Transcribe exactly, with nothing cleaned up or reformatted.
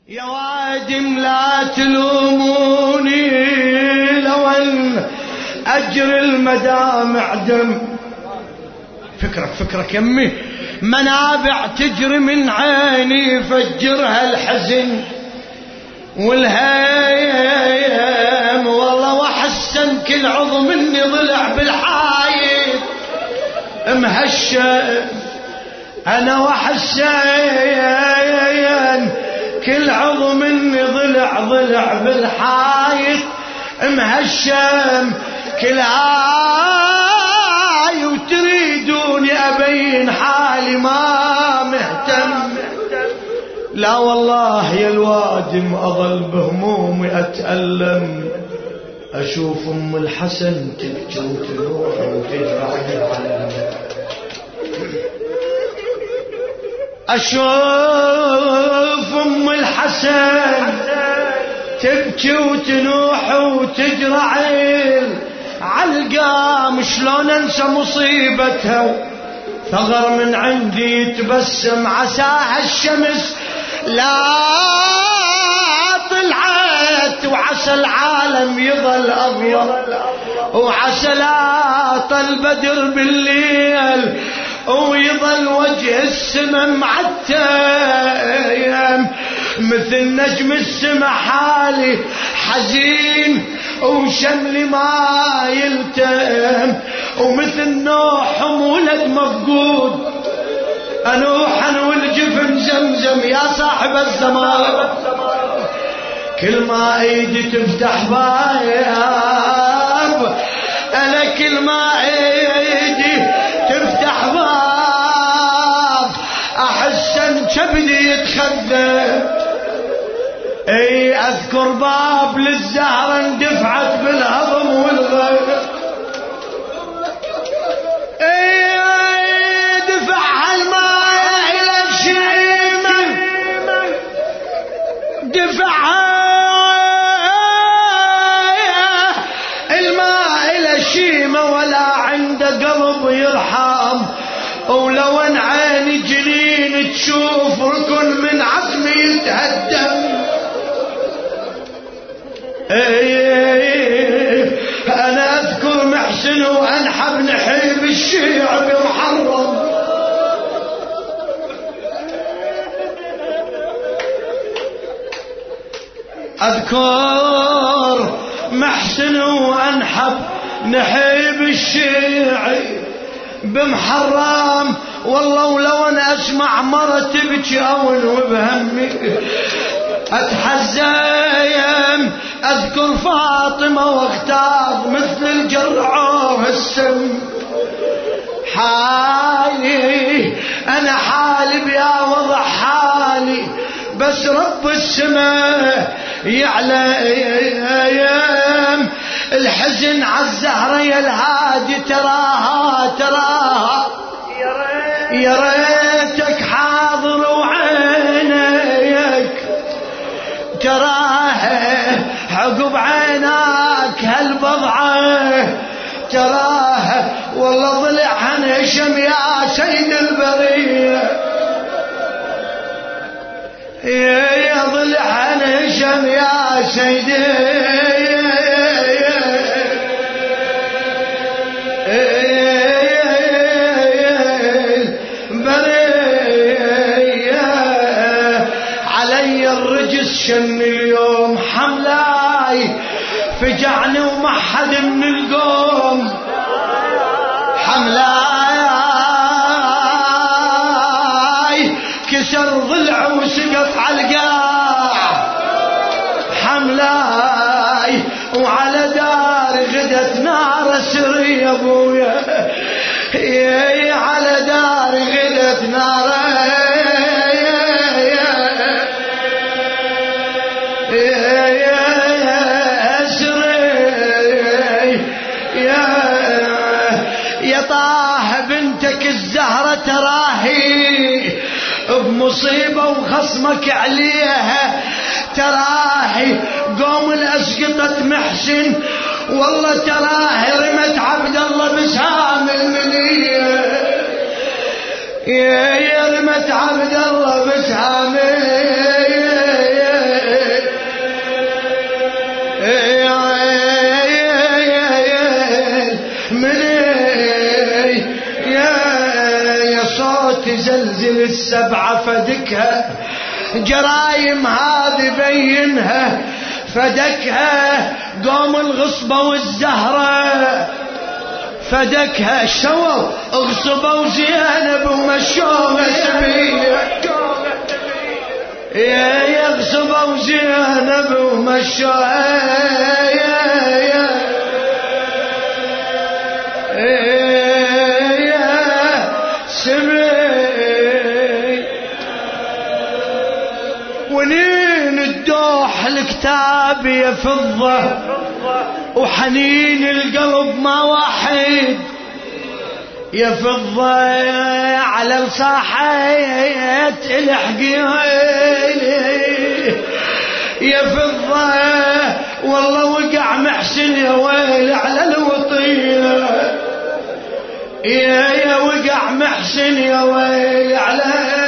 يا وادم لا تلوموني لو ان اجر المدامع دم. فكرك فكرك يمي، منابع تجري من عيني فجرها الحزن والهيم، والله واحسن كل عضو مني ضلع بالحايط مهشم. انا واحسن كل عضو مني ضلع ضلع بالحايط مهشم. كل هاي وتريدوني أبين حالي ما مهتم. لا والله يا الوادم أظل بهمومي أتألم، أشوف أم الحسن تبكي وتروح وتجرح العالم. أشوف أم الحسن تبكي وتنوح وتجرع علقام، شلون انسى مصيبتها ثغر من عندي يتبسم. عساها الشمس لا طلعت وعسى العالم يظل أبيض، وعسى لا طل البدر بالليل ويظل وجه السما معتم. مثل نجم السما حالي حزين وشملي ما يلتم، ومثل نوح ولد مفقود أنوح أنا والجفن زمزم. يا صاحب الزمان كل ما ايدي تفتح باب، أنا كل ما ايدي تفتح باب أحس أن كبدي يتخذب. اي اذكر باب للزهرة اندفعت بالهضم والغير، اي دفعها الماء الى الشيمة، دفعها الماء الى الشيمة ولا عنده قلب يرحم. ولو ان عيني جنين تشوف ركن من عظمي يتهدم. ايه انا اذكر محسن وانحب نحيب الشيعب محرم. اذكر محسن وانحب نحيب الشيعي بمحرم. والله ولو انا اسمع مرة تبكي اول وبهمي اتحزم. اذكر فاطمة واغتاظ مثل الجرعوه السم. حالي انا حالي بيا وضع حالي، بس رب السماء يعلم. الحزن عالزهرة يا الهادي تراها تراها، يا ريتك حاضر وعينيك تراها عقب عيناك هالبضعة تراها. والله ضلع عن هشم يا سيد البرية، يا ضلع عن هشم يا سيد شن اليوم حملاي فجعني وما حد من القوم. حملاي كسر ضلع وسقط على القاع. حملاي وعلى دار غدت نار سري يا ابويا، على دار غدت نار الزهرة تراهي بمصيبة وخصمك عليها تراهي. قوم الأسقطت محسن والله تراهي رمت عبد الله بسهام المنية، يا رمت عبد الله بسهام زلزل السبعة فدكها، جرايم هذه بينها فدكها، قوم الغصبة والزهرة فدكها، شووا اغصبوا زينب ومشوها سبية، يا يغصبوا زينب ومشوها يا يا يا سبية. ونين الدوح الكتاب يا فضة، وحنين القلب ما واحد يا فضة، على الصاحات الحقيقة يا فضة، والله وقع محسن يا ويل على الوطية، يا يا وقع محسن يا ويل على